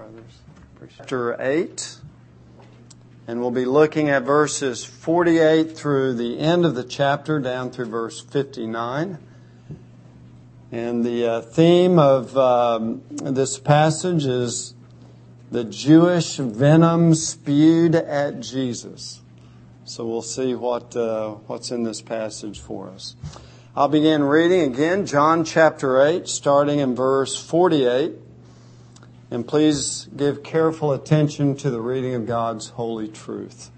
brothers. Chapter 8, and we'll be looking at verses 48 through the end of the chapter, down through verse 59. And the theme of this passage is the Jewish venom spewed at Jesus. So we'll see what's in this passage for us. I'll begin reading again, John chapter 8, starting in verse 48. And please give careful attention to the reading of God's holy truth.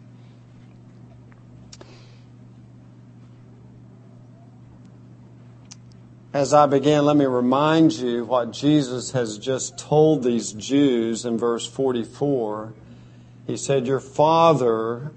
As I begin, let me remind you what Jesus has just told these Jews in verse 44. He said, "Your father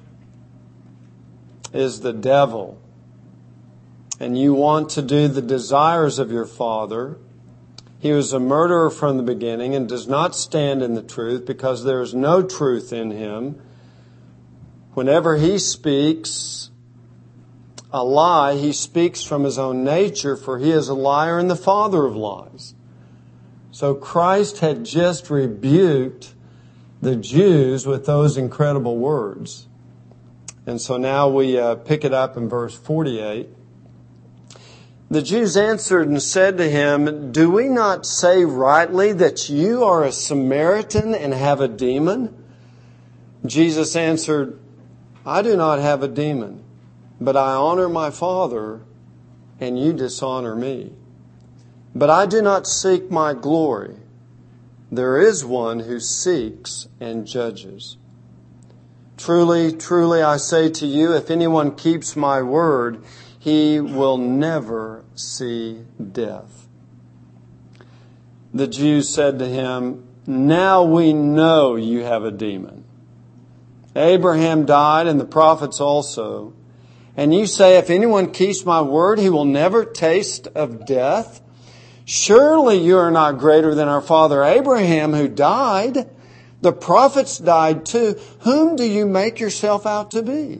is the devil, and you want to do the desires of your father. He was a murderer from the beginning and does not stand in the truth because there is no truth in him. Whenever he speaks a lie, he speaks from his own nature, for he is a liar and the father of lies." So Christ had just rebuked the Jews with those incredible words. And so now we pick it up in verse 48. The Jews answered and said to him, "Do we not say rightly that you are a Samaritan and have a demon?" Jesus answered, "I do not have a demon, but I honor my Father, and you dishonor me. But I do not seek my glory. There is one who seeks and judges. Truly, truly, I say to you, if anyone keeps my word, he will never see death." The Jews said to him, "Now we know you have a demon. Abraham died and the prophets also. And you say, if anyone keeps my word, he will never taste of death. Surely you are not greater than our father Abraham, who died. The prophets died too. Whom do you make yourself out to be?"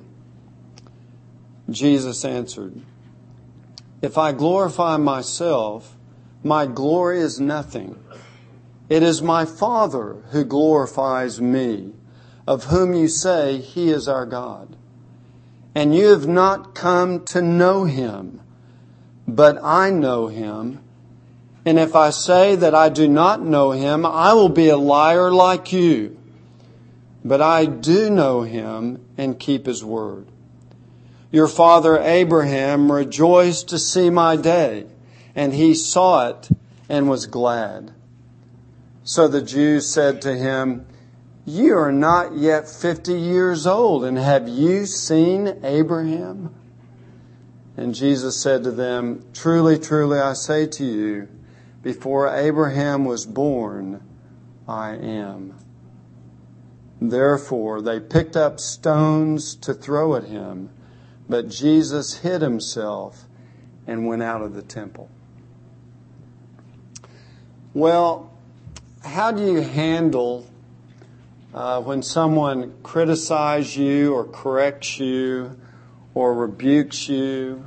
Jesus answered, "If I glorify myself, my glory is nothing. It is my Father who glorifies me, of whom you say he is our God. And you have not come to know him, but I know him. And if I say that I do not know him, I will be a liar like you. But I do know him and keep his word. Your father Abraham rejoiced to see my day, and he saw it and was glad." So the Jews said to him, "You are not yet 50 years old, and have you seen Abraham?" And Jesus said to them, "Truly, truly, I say to you, before Abraham was born, I am." Therefore they picked up stones to throw at him, but Jesus hid himself and went out of the temple. Well, how do you handle when someone criticizes you or corrects you or rebukes you?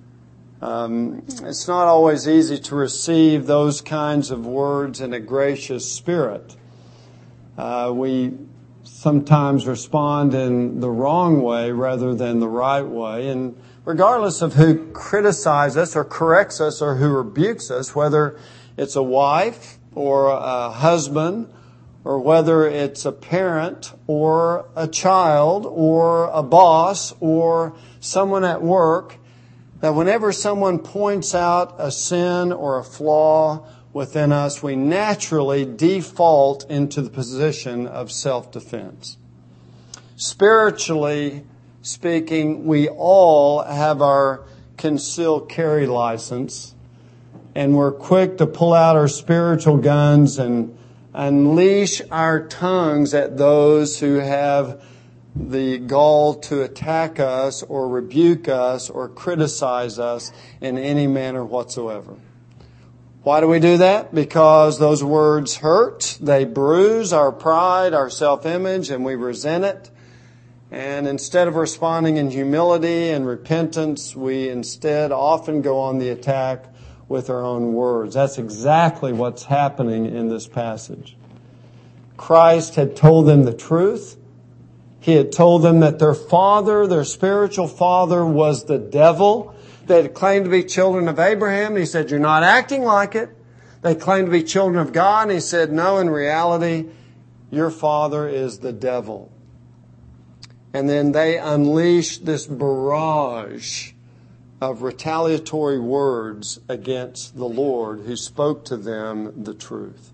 It's not always easy to receive those kinds of words in a gracious spirit. We sometimes respond in the wrong way rather than the right way. And regardless of who criticizes us or corrects us or who rebukes us, whether it's a wife or a husband, or whether it's a parent or a child or a boss or someone at work, that whenever someone points out a sin or a flaw within us, we naturally default into the position of self-defense. Spiritually speaking, we all have our concealed carry license, and we're quick to pull out our spiritual guns and unleash our tongues at those who have the gall to attack us or rebuke us or criticize us in any manner whatsoever. Why do we do that? Because those words hurt. They bruise our pride, our self-image, and we resent it. And instead of responding in humility and repentance, we instead often go on the attack with our own words. That's exactly what's happening in this passage. Christ had told them the truth. He had told them that their father, their spiritual father, was the devil. They had claimed to be children of Abraham. He said, you're not acting like it. They claimed to be children of God. And He said, no, in reality, your father is the devil. And then they unleashed this barrage of retaliatory words against the Lord who spoke to them the truth.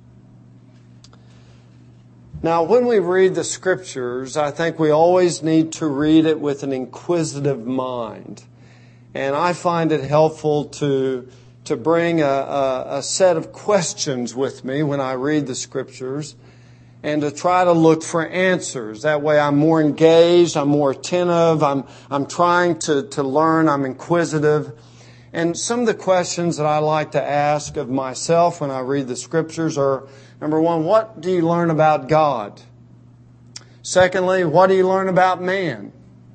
Now, when we read the Scriptures, I think we always need to read it with an inquisitive mind. And I find it helpful to bring a set of questions with me when I read the Scriptures and to try to look for answers. That way I'm more engaged, I'm more attentive, I'm trying to learn, I'm inquisitive. And some of the questions that I like to ask of myself when I read the Scriptures are, number one, what do you learn about God? Secondly, what do you learn about man?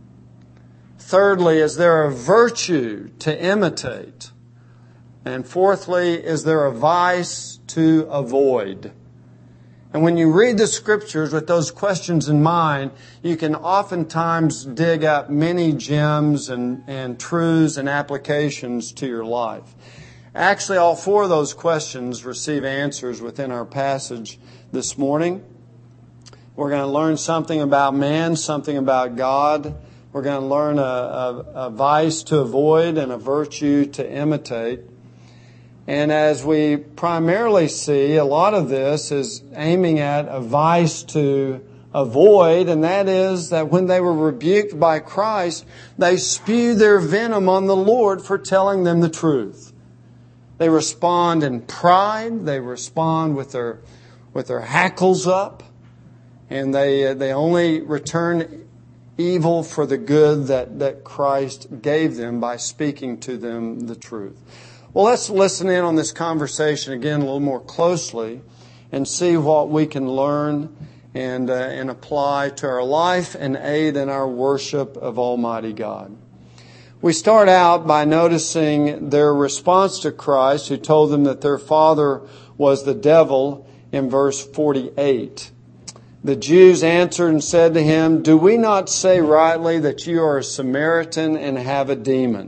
Thirdly, is there a virtue to imitate? And fourthly, is there a vice to avoid? And when you read the Scriptures with those questions in mind, you can oftentimes dig up many gems and truths and applications to your life. Actually, all four of those questions receive answers within our passage this morning. We're going to learn something about man, something about God. We're going to learn a vice to avoid and a virtue to imitate. And as we primarily see, a lot of this is aiming at a vice to avoid, and that is that when they were rebuked by Christ, they spew their venom on the Lord for telling them the truth. They respond in pride, they respond with their hackles up, and they only return evil for the good that Christ gave them by speaking to them the truth. Well, let's listen in on this conversation again a little more closely and see what we can learn and apply to our life and aid in our worship of Almighty God. We start out by noticing their response to Christ, who told them that their father was the devil, in verse 48. The Jews answered and said to him, "Do we not say rightly that you are a Samaritan and have a demon?"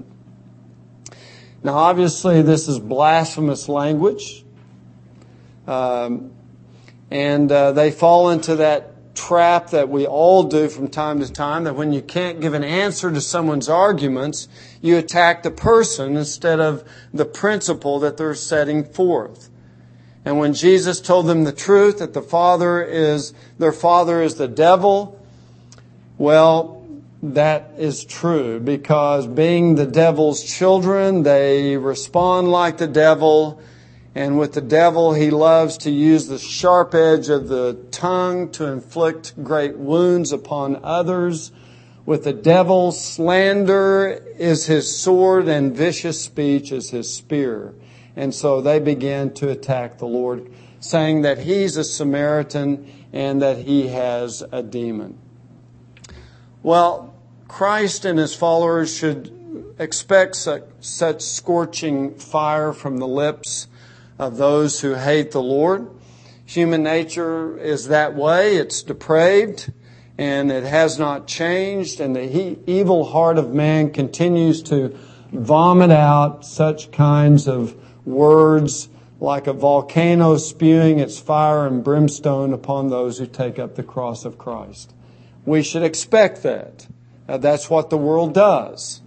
Now, obviously, this is blasphemous language. And they fall into that trap that we all do from time to time, that when you can't give an answer to someone's arguments, you attack the person instead of the principle that they're setting forth. And when Jesus told them the truth, that their father is the devil, well, that is true, because being the devil's children, they respond like the devil. And with the devil, he loves to use the sharp edge of the tongue to inflict great wounds upon others. With the devil, slander is his sword and vicious speech is his spear. And so they began to attack the Lord, saying that he's a Samaritan and that he has a demon. Well, Christ and His followers should expect such scorching fire from the lips of those who hate the Lord. Human nature is that way. It's depraved, and it has not changed. And the evil heart of man continues to vomit out such kinds of words like a volcano spewing its fire and brimstone upon those who take up the cross of Christ. We should expect that. That's what the world does.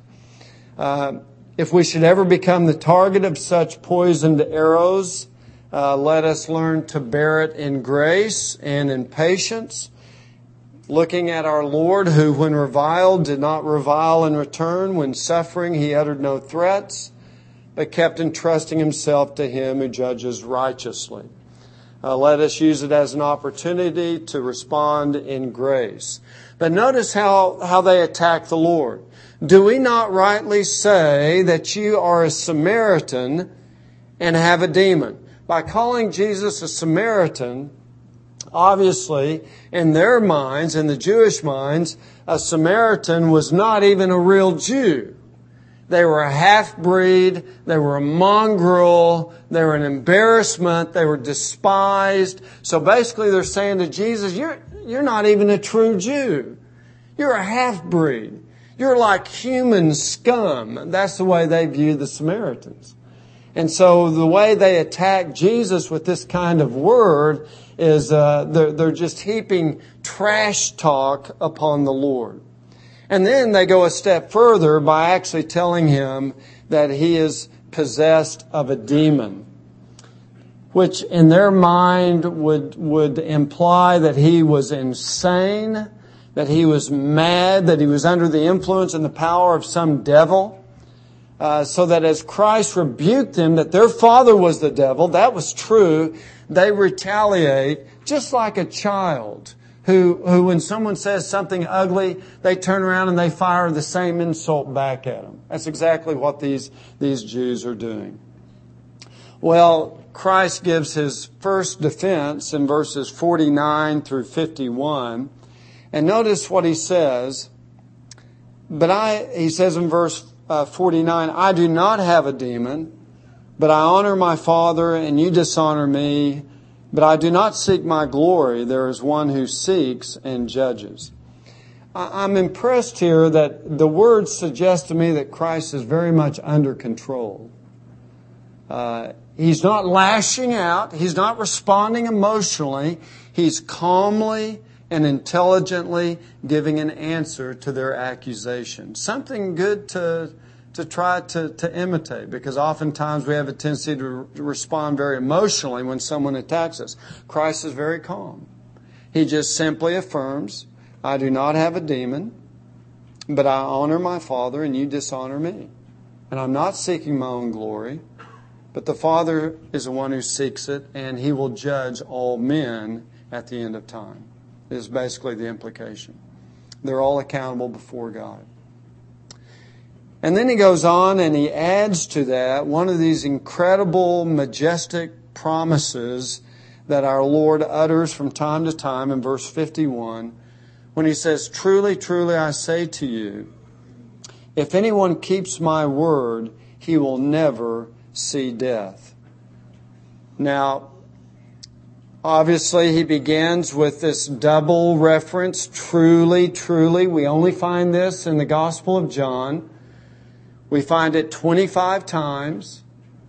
If we should ever become the target of such poisoned arrows, let us learn to bear it in grace and in patience, looking at our Lord, who when reviled did not revile in return. When suffering, He uttered no threats, but kept entrusting Himself to Him who judges righteously. Let us use it as an opportunity to respond in grace. But notice how they attack the Lord. Do we not rightly say that you are a Samaritan and have a demon? By calling Jesus a Samaritan, obviously, in their minds, in the Jewish minds, a Samaritan was not even a real Jew. They were a half-breed. They were a mongrel. They were an embarrassment. They were despised. So basically they're saying to Jesus, you're not even a true Jew. You're a half-breed. You're like human scum. That's the way they view the Samaritans. And so the way they attack Jesus with this kind of word is they're just heaping trash talk upon the Lord. And then they go a step further by actually telling him that he is possessed of a demon, which in their mind would imply that he was insane, that he was mad, that he was under the influence and the power of some devil. So that as Christ rebuked them that their father was the devil, that was true, they retaliate just like a child who when someone says something ugly, they turn around and they fire the same insult back at them. That's exactly what these Jews are doing. Well, Christ gives his first defense in verses 49 through 51. And notice what he says. He says in verse 49, I do not have a demon, but I honor my Father, and you dishonor me. But I do not seek my glory. There is one who seeks and judges. I'm impressed here that the words suggest to me that Christ is very much under control. He's not lashing out. He's not responding emotionally. He's calmly and intelligently giving an answer to their accusation. Something good to try to imitate, because oftentimes we have a tendency to respond very emotionally when someone attacks us. Christ is very calm. He just simply affirms, I do not have a demon, but I honor my Father and you dishonor me. And I'm not seeking my own glory, but the Father is the one who seeks it, and He will judge all men at the end of time. Is basically the implication. They're all accountable before God. And then he goes on and he adds to that one of these incredible, majestic promises that our Lord utters from time to time in verse 51 when he says, truly, truly, I say to you, if anyone keeps my word, he will never see death. Now, obviously, he begins with this double reference, truly, truly. We only find this in the Gospel of John. We find it 25 times.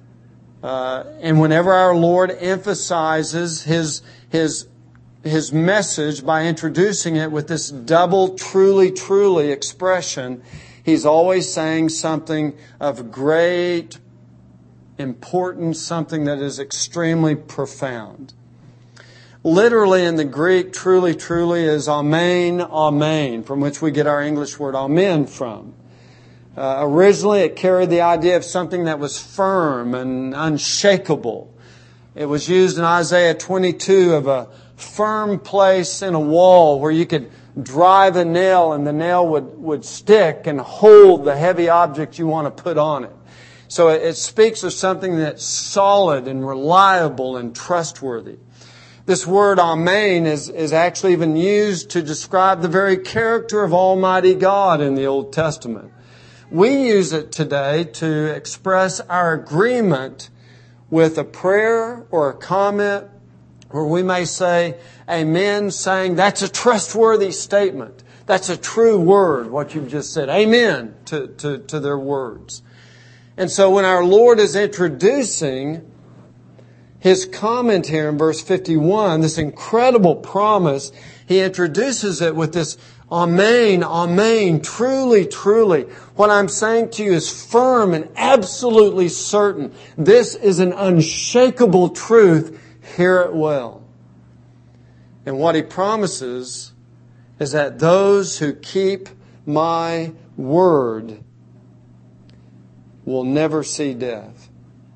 And whenever our Lord emphasizes His message by introducing it with this double truly, truly expression, He's always saying something of great importance, something that is extremely profound. Literally in the Greek, truly, truly is amen, amen, from which we get our English word amen from. Originally, it carried the idea of something that was firm and unshakable. It was used in Isaiah 22 of a firm place in a wall where you could drive a nail and the nail would stick and hold the heavy object you want to put on it. So it speaks of something that's solid and reliable and trustworthy. This word amen is actually even used to describe the very character of Almighty God in the Old Testament. We use it today to express our agreement with a prayer or a comment, or we may say amen, saying that's a trustworthy statement. That's a true word, what you've just said. Amen to their words. And so when our Lord is introducing His comment here in verse 51, this incredible promise, He introduces it with this amen, amen, truly, truly. What I'm saying to you is firm and absolutely certain. This is an unshakable truth. Hear it well. And what He promises is that those who keep my word will never see death.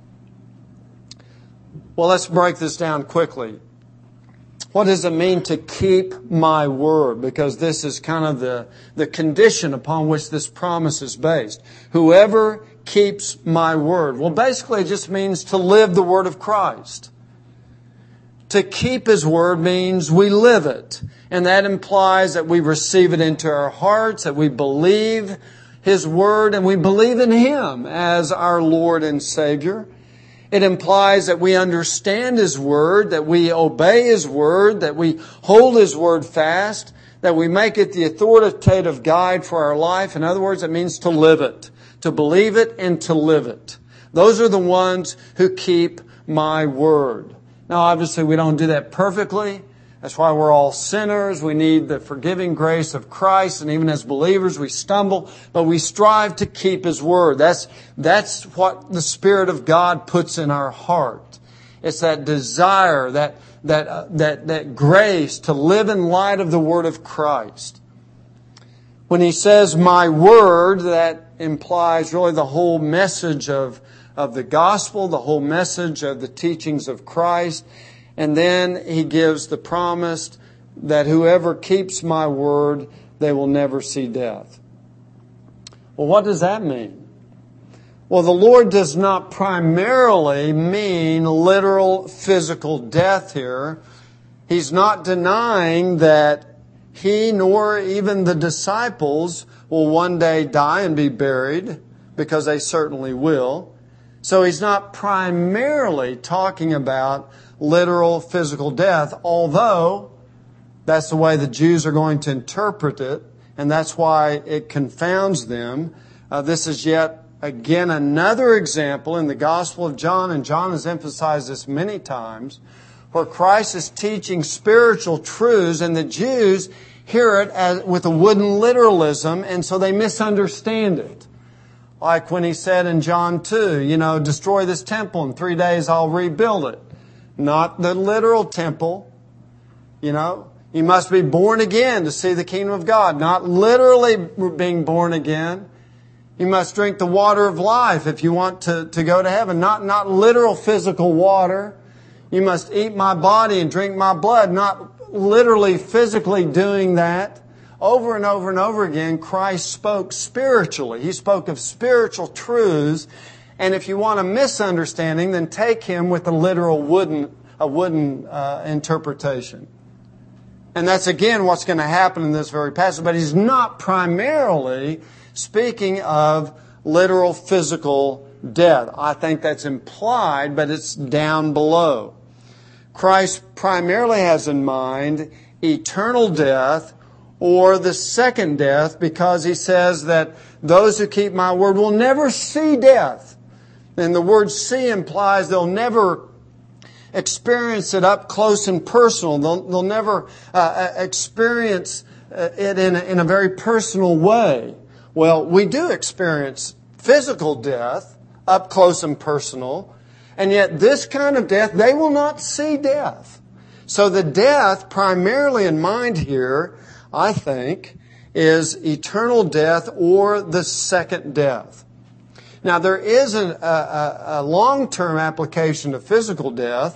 Well, let's break this down quickly. What does it mean to keep my word? Because this is kind of the condition upon which this promise is based. Whoever keeps my word. Well, basically it just means to live the word of Christ. To keep His word means we live it. And that implies that we receive it into our hearts, that we believe His Word and we believe in Him as our Lord and Savior. It implies that we understand His Word, that we obey His Word, that we hold His Word fast, that we make it the authoritative guide for our life. In other words, it means to live it, to believe it and to live it. Those are the ones who keep my Word. Now, obviously, we don't do that perfectly. That's why we're all sinners. We need the forgiving grace of Christ. And even as believers, we stumble. But we strive to keep His Word. That's what the Spirit of God puts in our heart. It's that desire, that grace to live in light of the Word of Christ. When He says, my Word, that implies really the whole message of the gospel, the whole message of the teachings of Christ. And then He gives the promise that whoever keeps my Word, they will never see death. Well, what does that mean? Well, the Lord does not primarily mean literal physical death here. He's not denying that He nor even the disciples will one day die and be buried, because they certainly will. So He's not primarily talking about literal physical death, although that's the way the Jews are going to interpret it, and that's why it confounds them. This is yet again another example in the Gospel of John, and John has emphasized this many times, where Christ is teaching spiritual truths, and the Jews hear it with a wooden literalism, and so they misunderstand it. Like when He said in John 2, destroy this temple, in 3 days I'll rebuild it. Not the literal temple. You must be born again to see the kingdom of God. Not literally being born again. You must drink the water of life if you want to go to heaven. Not literal physical water. You must eat my body and drink my blood. Not literally physically doing that. Over and over and over again, Christ spoke spiritually. He spoke of spiritual truths. And if you want a misunderstanding, then take Him with a literal wooden interpretation. And that's again what's going to happen in this very passage. But He's not primarily speaking of literal physical death. I think that's implied, but it's down below. Christ primarily has in mind eternal death or the second death, because He says that those who keep my word will never see death. And the word see implies they'll never experience it up close and personal. They'll never experience it in a very personal way. Well, we do experience physical death up close and personal, and yet this kind of death, they will not see death. So the death primarily in mind here, I think, is eternal death or the second death. Now, there is a long-term application of physical death,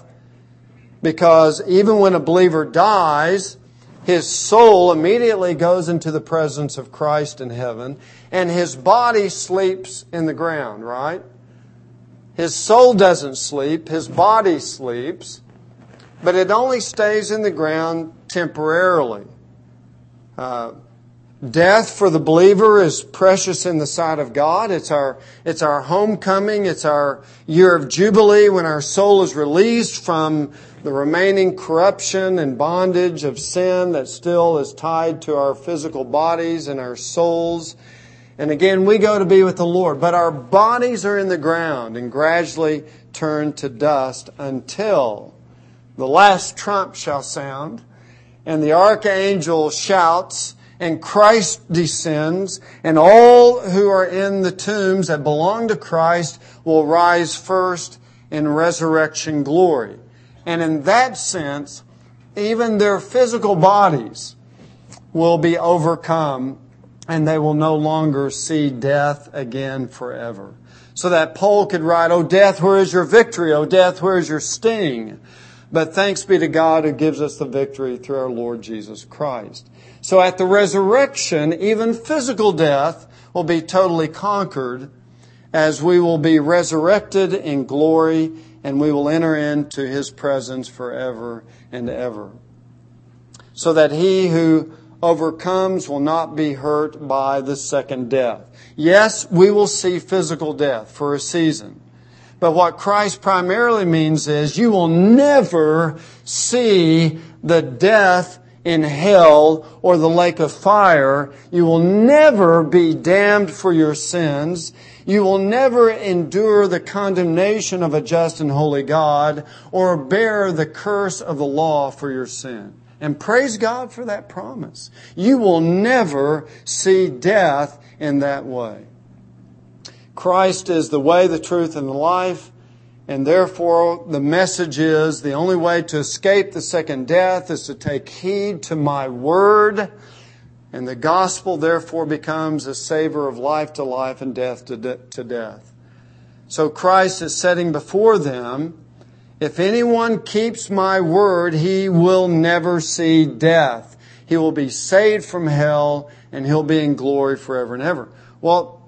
because even when a believer dies, his soul immediately goes into the presence of Christ in heaven, and his body sleeps in the ground, right? His soul doesn't sleep, his body sleeps, but it only stays in the ground temporarily. Death for the believer is precious in the sight of God. It's our homecoming. It's our year of jubilee when our soul is released from the remaining corruption and bondage of sin that still is tied to our physical bodies and our souls. And again, we go to be with the Lord. But our bodies are in the ground and gradually turn to dust until the last trump shall sound and the archangel shouts, and Christ descends, and all who are in the tombs that belong to Christ will rise first in resurrection glory. And in that sense, even their physical bodies will be overcome, and they will no longer see death again forever. So that Paul could write, "O death, where is your victory? O death, where is your sting?" But thanks be to God who gives us the victory through our Lord Jesus Christ. So at the resurrection, even physical death will be totally conquered, as we will be resurrected in glory, and we will enter into His presence forever and ever. So that He who overcomes will not be hurt by the second death. Yes, we will see physical death for a season. But what Christ primarily means is you will never see the death in hell or the lake of fire. You will never be damned for your sins. You will never endure the condemnation of a just and holy God or bear the curse of the law for your sin. And praise God for that promise. You will never see death in that way. Christ is the way, the truth, and the life. And therefore, the message is the only way to escape the second death is to take heed to my word. And the gospel, therefore, becomes a savor of life to life and death to death. So Christ is setting before them, if anyone keeps my word, he will never see death. He will be saved from hell, and he'll be in glory forever and ever. Well,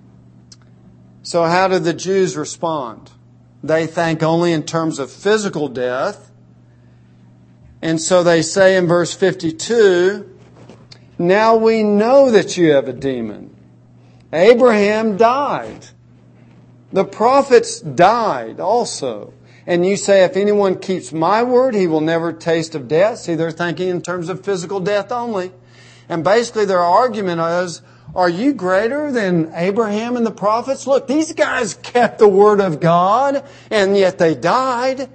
so how did the Jews respond? They think only in terms of physical death. And so they say in verse 52, now we know that you have a demon. Abraham died. The prophets died also. And you say, if anyone keeps my word, he will never taste of death. See, they're thinking in terms of physical death only. And basically their argument is, are you greater than Abraham and the prophets? Look, these guys kept the word of God, and yet they died.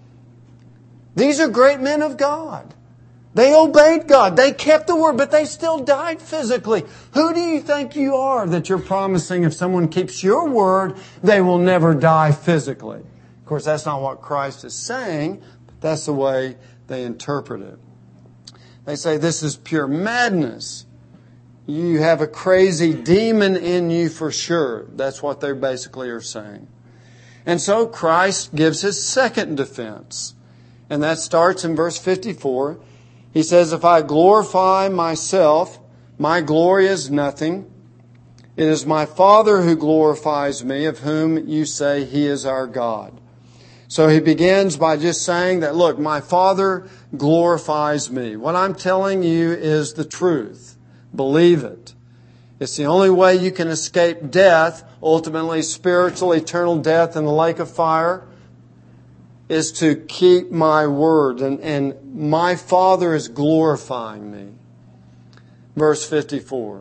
These are great men of God. They obeyed God. They kept the word, but they still died physically. Who do you think you are that you're promising if someone keeps your word, they will never die physically? Of course, that's not what Christ is saying, but that's the way they interpret it. They say this is pure madness. You have a crazy demon in you for sure. That's what they basically are saying. And so Christ gives his second defense. And that starts in verse 54. He says, if I glorify myself, my glory is nothing. It is my Father who glorifies me, of whom you say he is our God. So he begins by just saying that, look, my Father glorifies me. What I'm telling you is the truth. Believe it. It's the only way you can escape death, ultimately spiritual, eternal death in the lake of fire, is to keep my word. And my Father is glorifying me. Verse 54.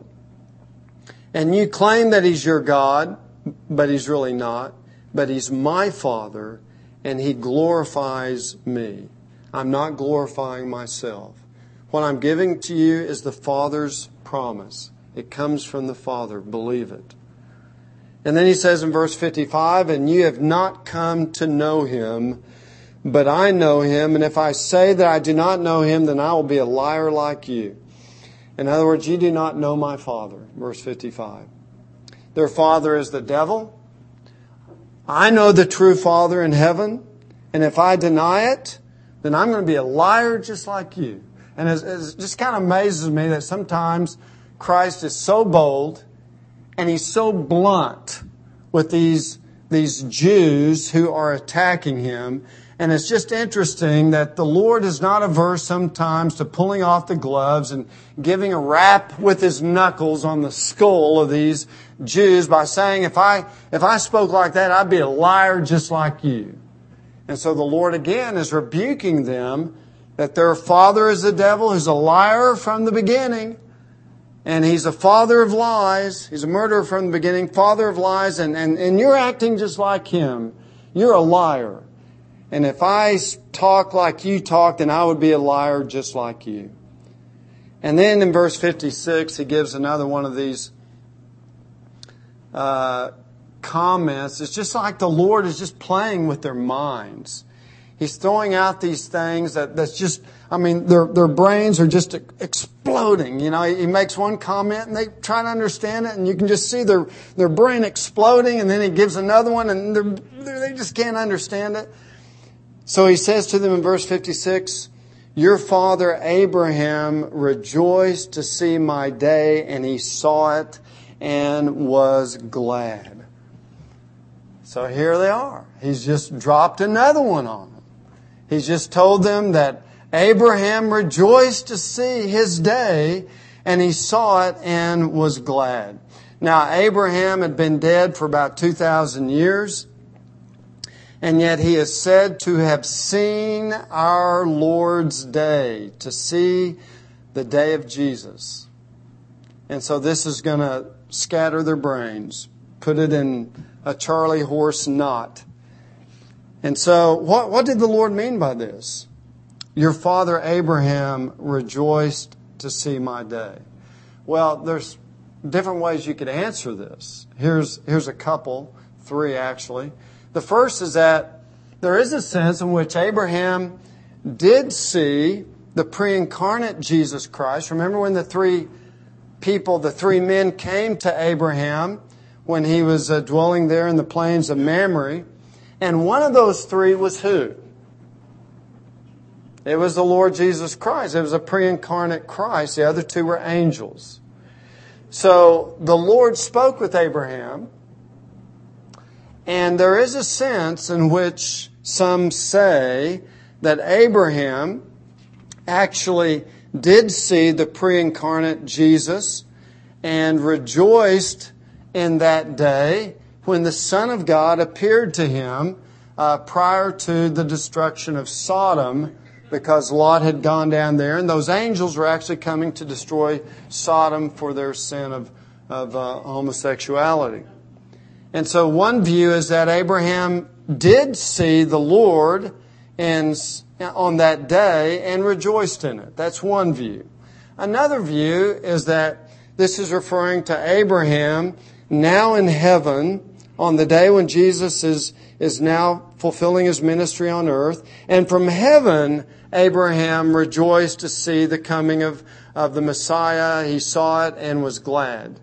And you claim that he's your God, but he's really not. But he's my Father, and he glorifies me. I'm not glorifying myself. What I'm giving to you is the Father's promise. It comes from the Father. Believe it. And then he says in verse 55, and you have not come to know him, but I know him. And if I say that I do not know him, then I will be a liar like you. In other words, you do not know my Father. Verse 55. Their father is the devil. I know the true Father in heaven. And if I deny it, then I'm going to be a liar just like you. And it just kind of amazes me that sometimes Christ is so bold and he's so blunt with these Jews who are attacking him. And it's just interesting that the Lord is not averse sometimes to pulling off the gloves and giving a rap with his knuckles on the skull of these Jews by saying, if I spoke like that, I'd be a liar just like you. And so the Lord again is rebuking them that their father is the devil, who's a liar from the beginning. And he's a father of lies. He's a murderer from the beginning, father of lies. And you're acting just like him. You're a liar. And if I talk like you talk, then I would be a liar just like you. And then in verse 56, he gives another one of these comments. It's just like the Lord is just playing with their minds. He's throwing out these things that's just, their brains are just exploding. You know, he makes one comment and they try to understand it, and you can just see their brain exploding, and then he gives another one and they just can't understand it. So he says to them in verse 56, your father Abraham rejoiced to see my day, and he saw it and was glad. So here they are. He's just dropped another one on them. He's just told them that Abraham rejoiced to see his day, and he saw it and was glad. Now, Abraham had been dead for about 2,000 years, and yet he is said to have seen our Lord's day, to see the day of Jesus. And so this is going to scatter their brains, put it in a Charlie horse knot. And so what did the Lord mean by this? Your father Abraham rejoiced to see my day. Well, there's different ways you could answer this. Here's a couple, 3 actually. The first is that there is a sense in which Abraham did see the pre-incarnate Jesus Christ. Remember when the 3 men came to Abraham when he was dwelling there in the plains of Mamre. And one of those 3 was who? It was the Lord Jesus Christ. It was a pre-incarnate Christ. The other 2 were angels. So the Lord spoke with Abraham. And there is a sense in which some say that Abraham actually did see the pre-incarnate Jesus and rejoiced in that day when the Son of God appeared to him prior to the destruction of Sodom, because Lot had gone down there, and those angels were actually coming to destroy Sodom for their sin of homosexuality. And so one view is that Abraham did see the Lord on that day and rejoiced in it. That's one view. Another view is that this is referring to Abraham now in heaven on the day when Jesus is now fulfilling his ministry on earth. And from heaven, Abraham rejoiced to see the coming of the Messiah. He saw it and was glad.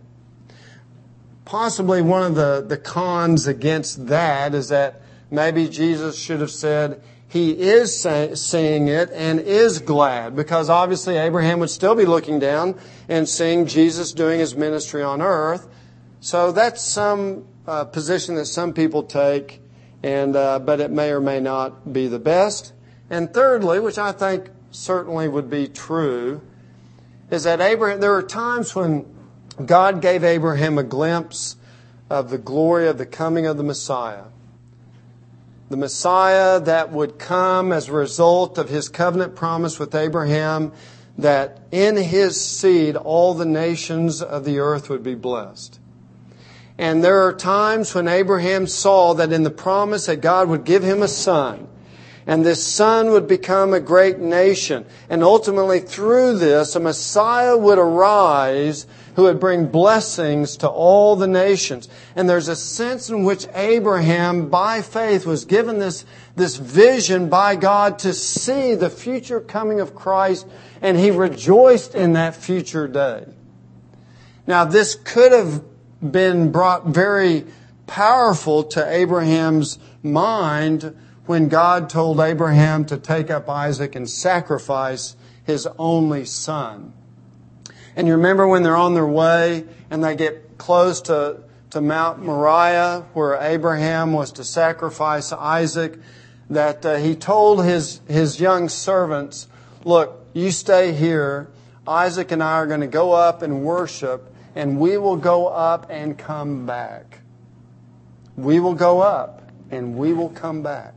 Possibly one of the cons against that is that maybe Jesus should have said he is seeing it and is glad, because obviously Abraham would still be looking down and seeing Jesus doing his ministry on earth. So that's some position that some people take, but it may or may not be the best. And thirdly, which I think certainly would be true, is that there are times when God gave Abraham a glimpse of the glory of the coming of the Messiah. The Messiah that would come as a result of his covenant promise with Abraham, that in his seed all the nations of the earth would be blessed. And there are times when Abraham saw that in the promise that God would give him a son, and this son would become a great nation. And ultimately through this, a Messiah would arise who would bring blessings to all the nations. And there's a sense in which Abraham, by faith, was given this vision by God to see the future coming of Christ, and he rejoiced in that future day. Now, this could have been brought very powerful to Abraham's mind when God told Abraham to take up Isaac and sacrifice his only son. And you remember when they're on their way and they get close to Mount Moriah, where Abraham was to sacrifice Isaac, that he told his young servants, look, you stay here. Isaac and I are going to go up and worship, and we will go up and come back. We will go up and we will come back.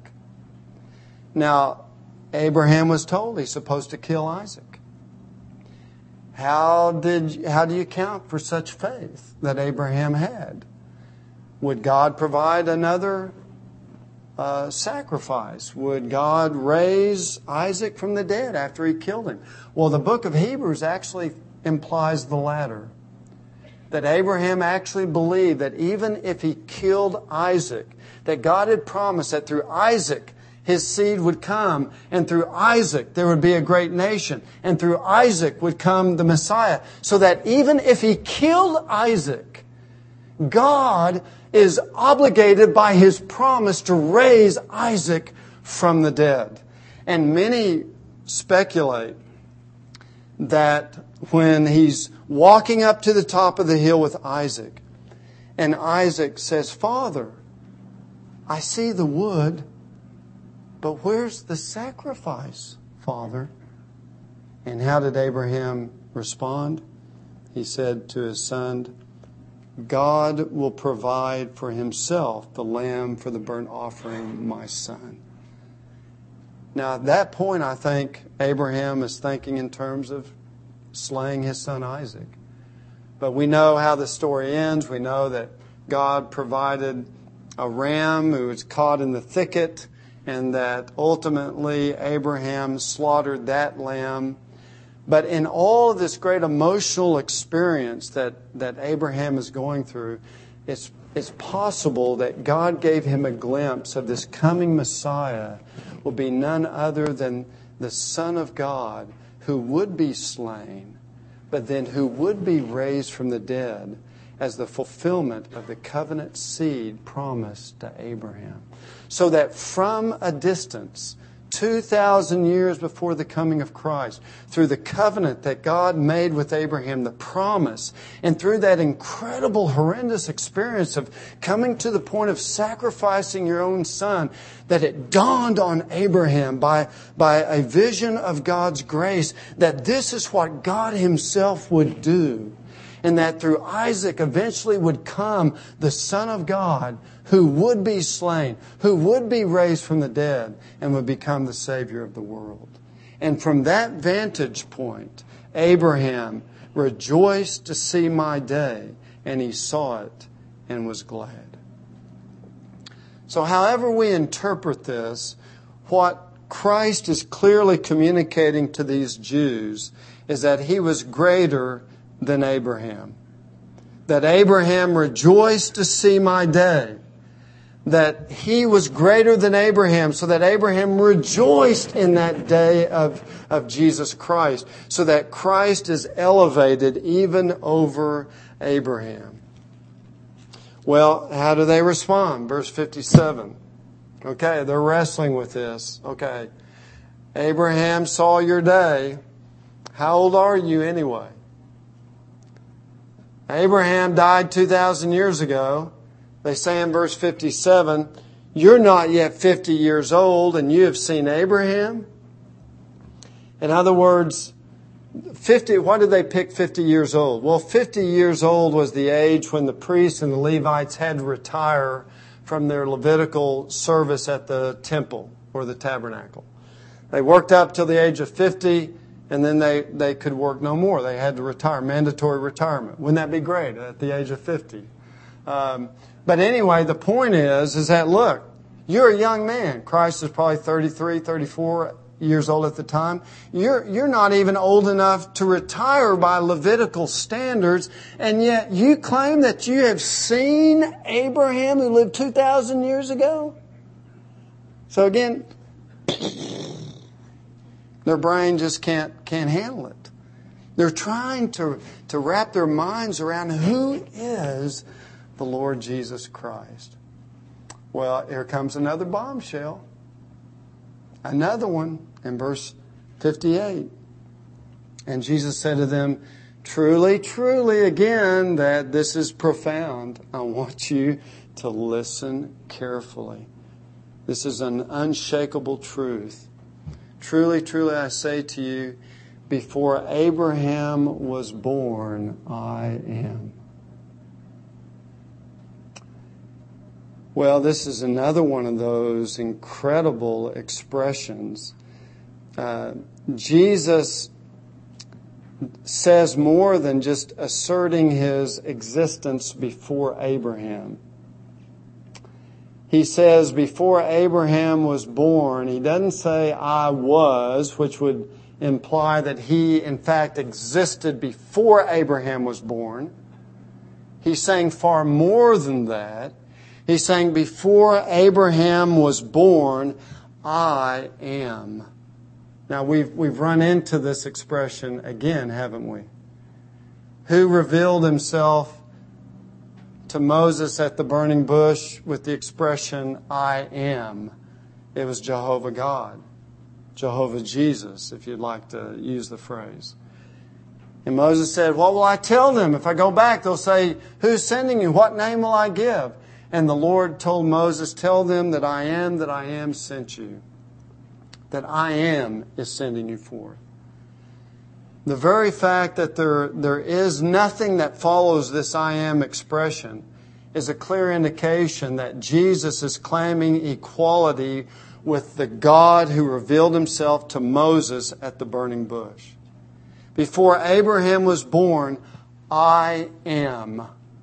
Now, Abraham was told he's supposed to kill Isaac. How do you account for such faith that Abraham had? Would God provide another sacrifice? Would God raise Isaac from the dead after he killed him? Well, the book of Hebrews actually implies the latter. That Abraham actually believed that even if he killed Isaac, that God had promised that through Isaac his seed would come, and through Isaac there would be a great nation, and through Isaac would come the Messiah. So that even if he killed Isaac, God is obligated by his promise to raise Isaac from the dead. And many speculate that when he's walking up to the top of the hill with Isaac, and Isaac says, Father, I see the wood, but where's the sacrifice, Father? And how did Abraham respond? He said to his son, God will provide for himself the lamb for the burnt offering, my son. Now, at that point, I think Abraham is thinking in terms of slaying his son Isaac. But we know how the story ends. We know that God provided a ram who was caught in the thicket, and that ultimately Abraham slaughtered that lamb. But in all of this great emotional experience that Abraham is going through, it's possible that God gave him a glimpse of this coming Messiah will be none other than the Son of God who would be slain, but then who would be raised from the dead as the fulfillment of the covenant seed promised to Abraham. So that from a distance, 2,000 years before the coming of Christ, through the covenant that God made with Abraham, the promise, and through that incredible, horrendous experience of coming to the point of sacrificing your own son, that it dawned on Abraham by a vision of God's grace that this is what God Himself would do. And that through Isaac eventually would come the Son of God who would be slain, who would be raised from the dead, and would become the Savior of the world. And from that vantage point, Abraham rejoiced to see my day, and he saw it and was glad. So however we interpret this, what Christ is clearly communicating to these Jews is that He was greater than Abraham. That Abraham rejoiced to see my day. That He was greater than Abraham, so that Abraham rejoiced in that day of Jesus Christ. So that Christ is elevated even over Abraham. Well, how do they respond? Verse 57. Okay, they're wrestling with this. Okay, Abraham saw your day. How old are you anyway? Abraham died 2,000 years ago. They say in verse 57, you're not yet 50 years old and you have seen Abraham? In other words, 50. Why did they pick 50 years old? Well, 50 years old was the age when the priests and the Levites had to retire from their Levitical service at the temple or the tabernacle. They worked up till the age of 50, and then they could work no more. They had to retire, mandatory retirement. Wouldn't that be great at the age of 50? But anyway, the point is that, look, you're a young man. Christ is probably 33, 34 years old at the time. You're not even old enough to retire by Levitical standards, and yet you claim that you have seen Abraham who lived 2,000 years ago? So again, their brain just can't handle it. They're trying to wrap their minds around who is the Lord Jesus Christ. Well, here comes another bombshell. Another one in verse 58. And Jesus said to them, truly, truly, again, that this is profound. I want you to listen carefully. This is an unshakable truth. Truly, truly, I say to you, before Abraham was born, I am. Well, this is another one of those incredible expressions. Jesus says more than just asserting His existence before Abraham. He says before Abraham was born, He doesn't say I was, which would imply that He in fact existed before Abraham was born. He's saying far more than that. He's saying before Abraham was born, I am. Now we've run into this expression again, haven't we? Who revealed Himself to Moses at the burning bush with the expression, I am? It was Jehovah God. Jehovah Jesus, if you'd like to use the phrase. And Moses said, what will I tell them? If I go back, they'll say, who's sending you? What name will I give? And the Lord told Moses, tell them that I am sent you. That I am is sending you forth. The very fact that there is nothing that follows this I am expression is a clear indication that Jesus is claiming equality with the God who revealed himself to Moses at the burning bush. Before Abraham was born, I am.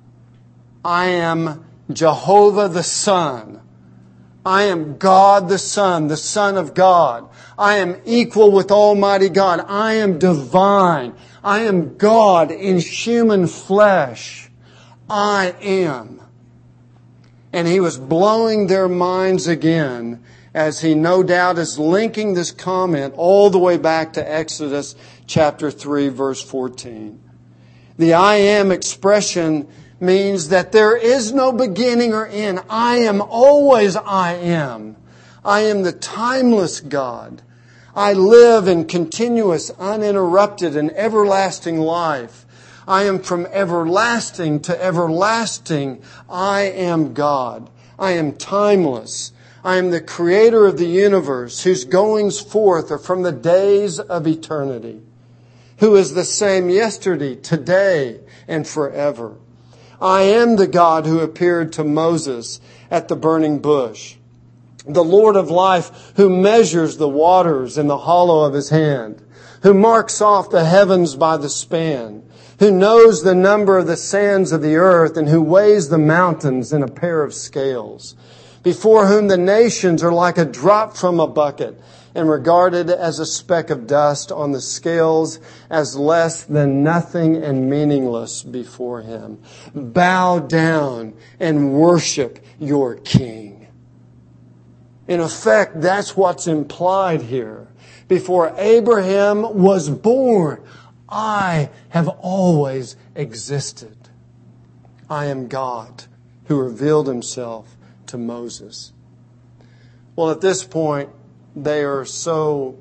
I am Jehovah the Son. I am God the Son of God. I am equal with Almighty God. I am divine. I am God in human flesh. I am. And he was blowing their minds again as he no doubt is linking this comment all the way back to Exodus chapter 3, verse 14. The I am expression means that there is no beginning or end. I am always I am. I am the timeless God. I live in continuous, uninterrupted, and everlasting life. I am from everlasting to everlasting. I am God. I am timeless. I am the creator of the universe, whose goings forth are from the days of eternity, who is the same yesterday, today, and forever. I am the God who appeared to Moses at the burning bush, the Lord of life who measures the waters in the hollow of his hand, who marks off the heavens by the span, who knows the number of the sands of the earth, and who weighs the mountains in a pair of scales, before whom the nations are like a drop from a bucket, and regarded as a speck of dust on the scales, as less than nothing and meaningless before him. Bow down and worship your King. In effect, that's what's implied here. Before Abraham was born, I have always existed. I am God who revealed himself to Moses. Well, at this point, they are so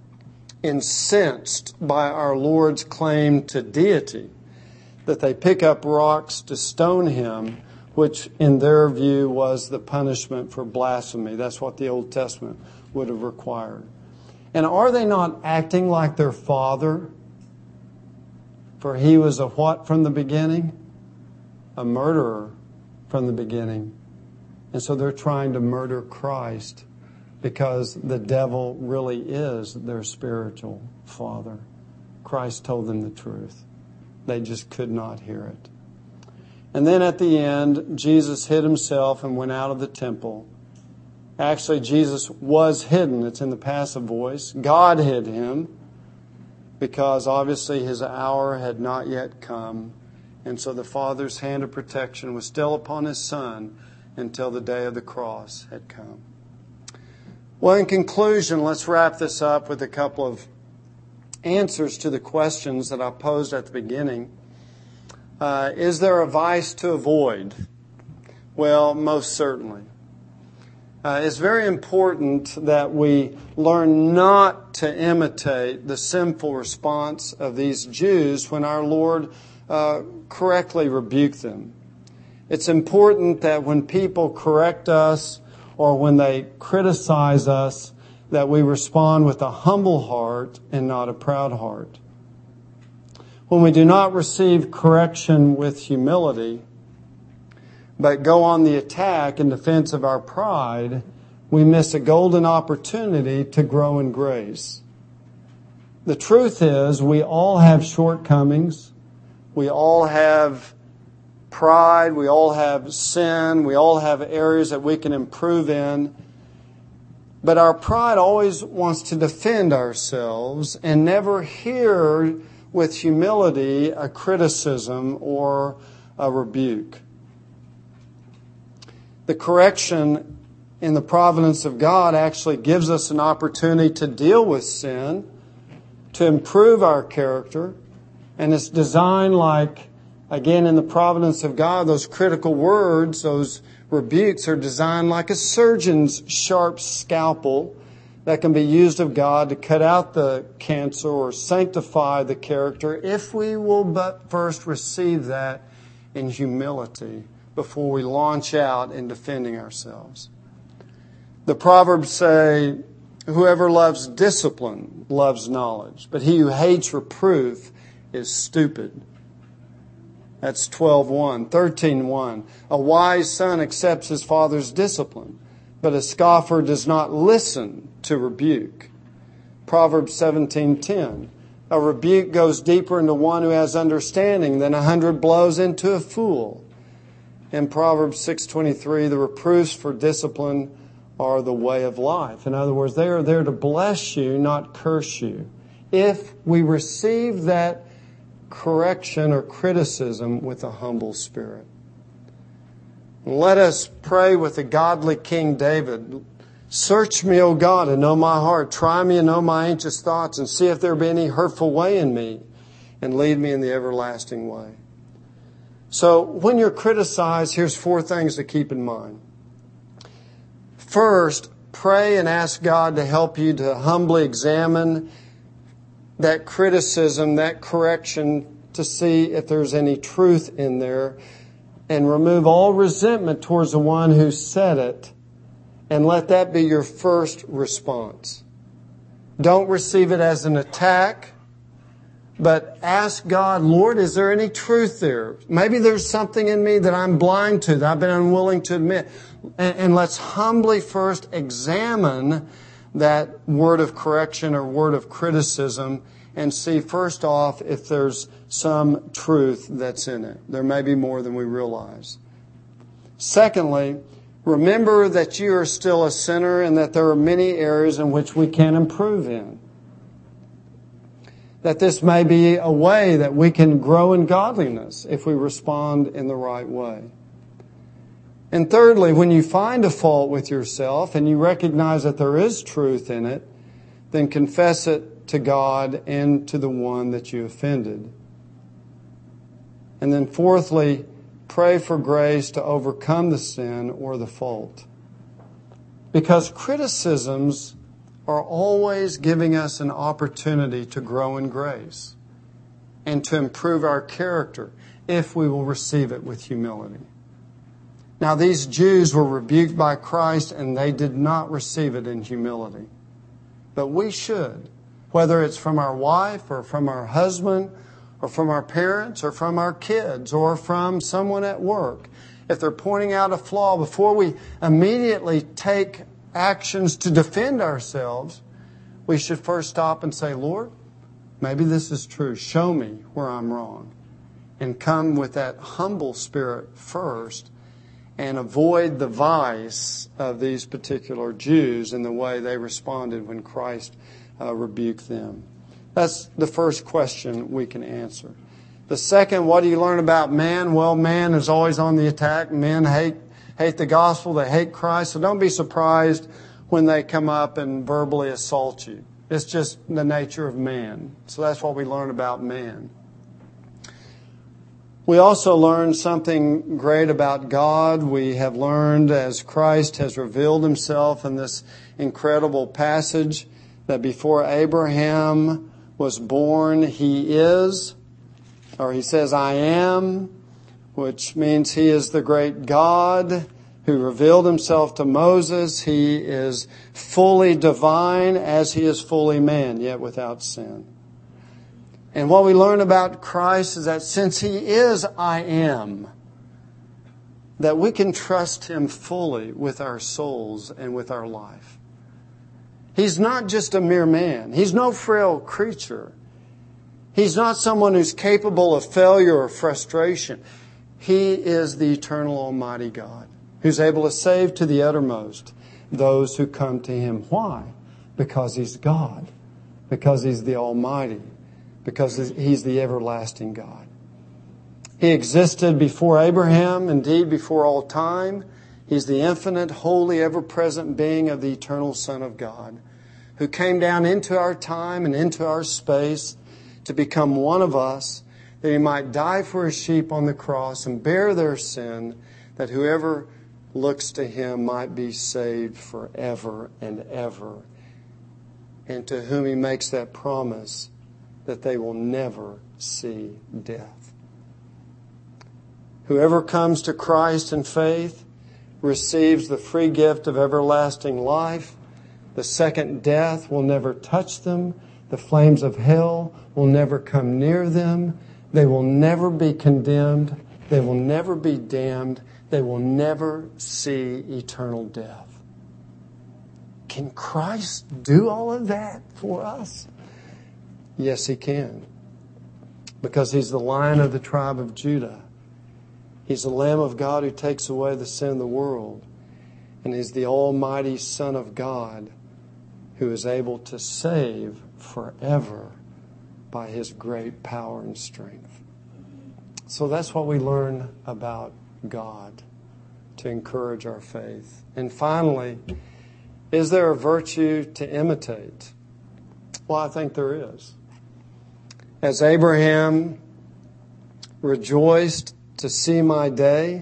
incensed by our Lord's claim to deity that they pick up rocks to stone him, which in their view was the punishment for blasphemy. That's what the Old Testament would have required. And are they not acting like their father? For he was a what from the beginning? A murderer from the beginning. And so they're trying to murder Christ, because the devil really is their spiritual father. Christ told them the truth. They just could not hear it. And then at the end, Jesus hid himself and went out of the temple. Actually, Jesus was hidden. It's in the passive voice. God hid him because obviously his hour had not yet come. And so the Father's hand of protection was still upon his Son until the day of the cross had come. Well, in conclusion, let's wrap this up with a couple of answers to the questions that I posed at the beginning. Is there a vice to avoid? Well, most certainly. It's very important that we learn not to imitate the sinful response of these Jews when our Lord correctly rebuked them. It's important that when people correct us or when they criticize us, that we respond with a humble heart and not a proud heart. When we do not receive correction with humility, but go on the attack in defense of our pride, we miss a golden opportunity to grow in grace. The truth is, we all have shortcomings. We all have pride. We all have sin. We all have areas that we can improve in. But our pride always wants to defend ourselves and never hear with humility a criticism or a rebuke. The correction in the providence of God actually gives us an opportunity to deal with sin, to improve our character, and it's designed like, again, in the providence of God, those critical words, those rebukes are designed like a surgeon's sharp scalpel that can be used of God to cut out the cancer or sanctify the character if we will but first receive that in humility before we launch out in defending ourselves. The Proverbs say, Whoever loves discipline loves knowledge, but he who hates reproof is stupid. That's 12:1. 13:1. A wise son accepts his father's discipline, but a scoffer does not listen to rebuke. Proverbs 17:10. A rebuke goes deeper into one who has understanding than 100 blows into a fool. In Proverbs 6:23, the reproofs for discipline are the way of life. In other words, they are there to bless you, not curse you. If we receive that correction or criticism with a humble spirit. Let us pray with the godly King David. Search me, O God, and know my heart. Try me and know my anxious thoughts, and see if there be any hurtful way in me, and lead me in the everlasting way. So when you're criticized, here's 4 things to keep in mind. First, pray and ask God to help you to humbly examine that criticism, that correction, to see if there's any truth in there, and remove all resentment towards the one who said it, and let that be your first response. Don't receive it as an attack, but ask God, Lord, is there any truth there? Maybe there's something in me that I'm blind to, that I've been unwilling to admit. And let's humbly first examine that word of correction or word of criticism and see first off if there's some truth that's in it. There may be more than we realize. Secondly, remember that you are still a sinner and that there are many areas in which we can improve in. That this may be a way that we can grow in godliness if we respond in the right way. And thirdly, when you find a fault with yourself and you recognize that there is truth in it, then confess it to God and to the one that you offended. And then fourthly, pray for grace to overcome the sin or the fault. Because criticisms are always giving us an opportunity to grow in grace and to improve our character if we will receive it with humility. Now, these Jews were rebuked by Christ and they did not receive it in humility. But we should, whether it's from our wife or from our husband or from our parents or from our kids or from someone at work. If they're pointing out a flaw, before we immediately take actions to defend ourselves, we should first stop and say, Lord, maybe this is true. Show me where I'm wrong. And come with that humble spirit first and avoid the vice of these particular Jews in the way they responded when Christ rebuked them. That's the first question we can answer. The second, what do you learn about man? Well, man is always on the attack. Men hate the gospel. They hate Christ. So don't be surprised when they come up and verbally assault you. It's just the nature of man. So that's what we learn about man. We also learn something great about God. We have learned as Christ has revealed himself in this incredible passage that before Abraham was born, he is, or he says, I am, which means he is the great God who revealed himself to Moses. He is fully divine as he is fully man, yet without sin. And what we learn about Christ is that since he is I am, that we can trust him fully with our souls and with our life. He's not just a mere man. He's no frail creature. He's not someone who's capable of failure or frustration. He is the eternal Almighty God who's able to save to the uttermost those who come to him. Why? Because he's God. Because he's the Almighty. Because he's the everlasting God. He existed before Abraham, indeed before all time. He's the infinite, holy, ever-present being of the eternal Son of God, who came down into our time and into our space to become one of us, that he might die for his sheep on the cross and bear their sin, that whoever looks to him might be saved forever and ever. And to whom he makes that promise that they will never see death. Whoever comes to Christ in faith receives the free gift of everlasting life, The second death will never touch them. The flames of hell will never come near them. They will never be condemned. They will never be damned. They will never see eternal death. Can Christ do all of that for us? Yes, He can. Because He's the Lion of the tribe of Judah. He's the Lamb of God who takes away the sin of the world. And He's the Almighty Son of God who is able to save forever by His great power and strength. So that's what we learn about God to encourage our faith. And finally, is there a virtue to imitate? Well, I think there is. As Abraham rejoiced to see my day,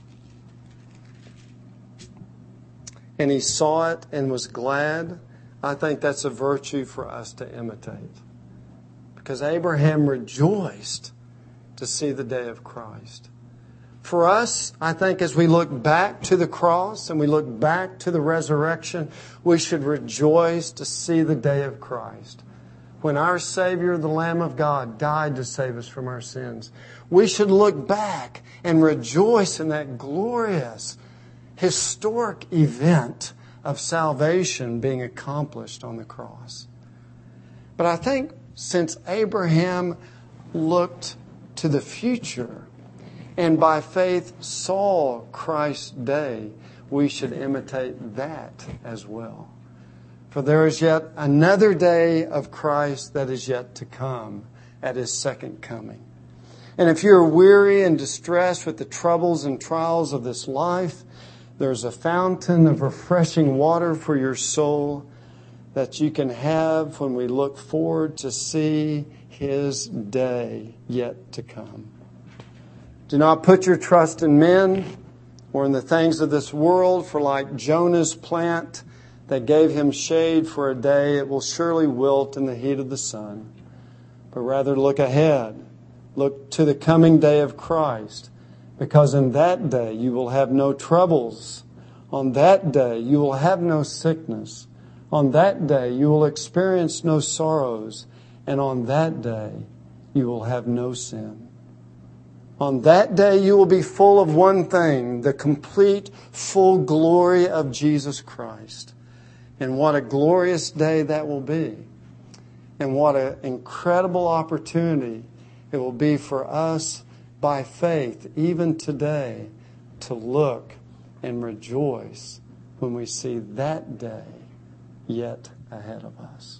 and he saw it and was glad, I think that's a virtue for us to imitate. Because Abraham rejoiced to see the day of Christ. For us, I think as we look back to the cross and we look back to the resurrection, we should rejoice to see the day of Christ. When our Savior, the Lamb of God, died to save us from our sins, we should look back and rejoice in that glorious, historic event of salvation being accomplished on the cross. But I think since Abraham looked to the future and by faith saw Christ's day, we should imitate that as well. For there is yet another day of Christ that is yet to come at His second coming. And if you're weary and distressed with the troubles and trials of this life, there's a fountain of refreshing water for your soul that you can have when we look forward to see His day yet to come. Do not put your trust in men or in the things of this world, for like Jonah's plant that gave him shade for a day, it will surely wilt in the heat of the sun. But rather look ahead. Look to the coming day of Christ. Because in that day you will have no troubles. On that day you will have no sickness. On that day you will experience no sorrows. And on that day you will have no sin. On that day you will be full of one thing, the complete, full glory of Jesus Christ. And what a glorious day that will be. And what an incredible opportunity it will be for us by faith, even today, to look and rejoice when we see that day yet ahead of us.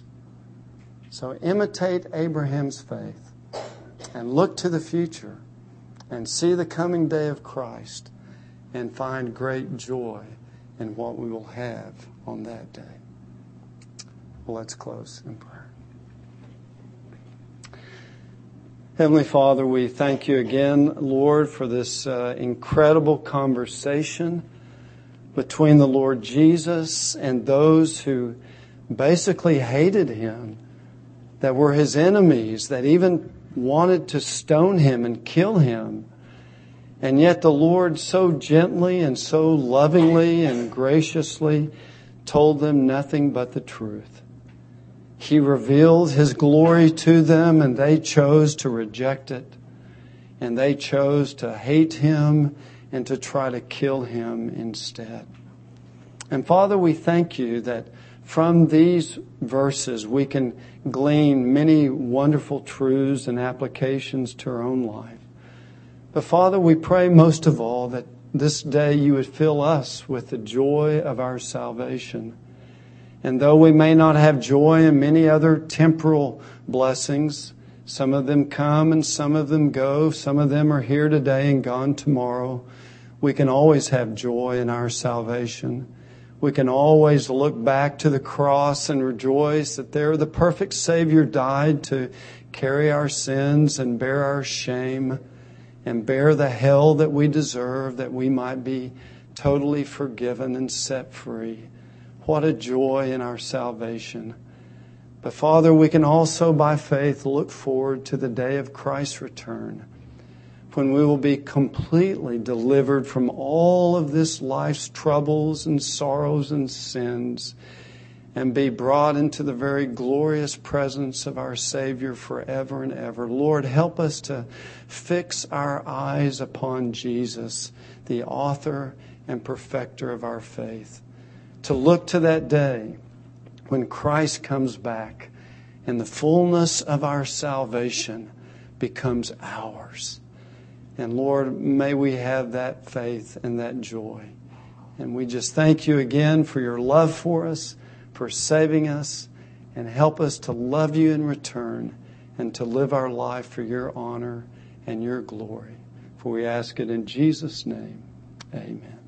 So imitate Abraham's faith and look to the future and see the coming day of Christ and find great joy in what we will have on that day. Well, let's close in prayer. Heavenly Father, we thank You again, Lord, for this incredible conversation between the Lord Jesus and those who basically hated Him, that were His enemies, that even wanted to stone Him and kill Him. And yet the Lord so gently and so lovingly and graciously told them nothing but the truth. He revealed His glory to them, and they chose to reject it. And they chose to hate Him and to try to kill Him instead. And Father, we thank You that from these verses we can glean many wonderful truths and applications to our own life. But Father, we pray most of all that this day You would fill us with the joy of our salvation. And though we may not have joy in many other temporal blessings, some of them come and some of them go, some of them are here today and gone tomorrow, we can always have joy in our salvation. We can always look back to the cross and rejoice that there the perfect Savior died to carry our sins and bear our shame and bear the hell that we deserve, that we might be totally forgiven and set free. What a joy in our salvation. But Father, we can also by faith look forward to the day of Christ's return, when we will be completely delivered from all of this life's troubles and sorrows and sins, and be brought into the very glorious presence of our Savior forever and ever. Lord, help us to fix our eyes upon Jesus, the author and perfecter of our faith. To look to that day when Christ comes back and the fullness of our salvation becomes ours. And Lord, may we have that faith and that joy. And we just thank you again for your love for us, for saving us, and help us to love you in return and to live our life for your honor and your glory. For we ask it in Jesus' name. Amen.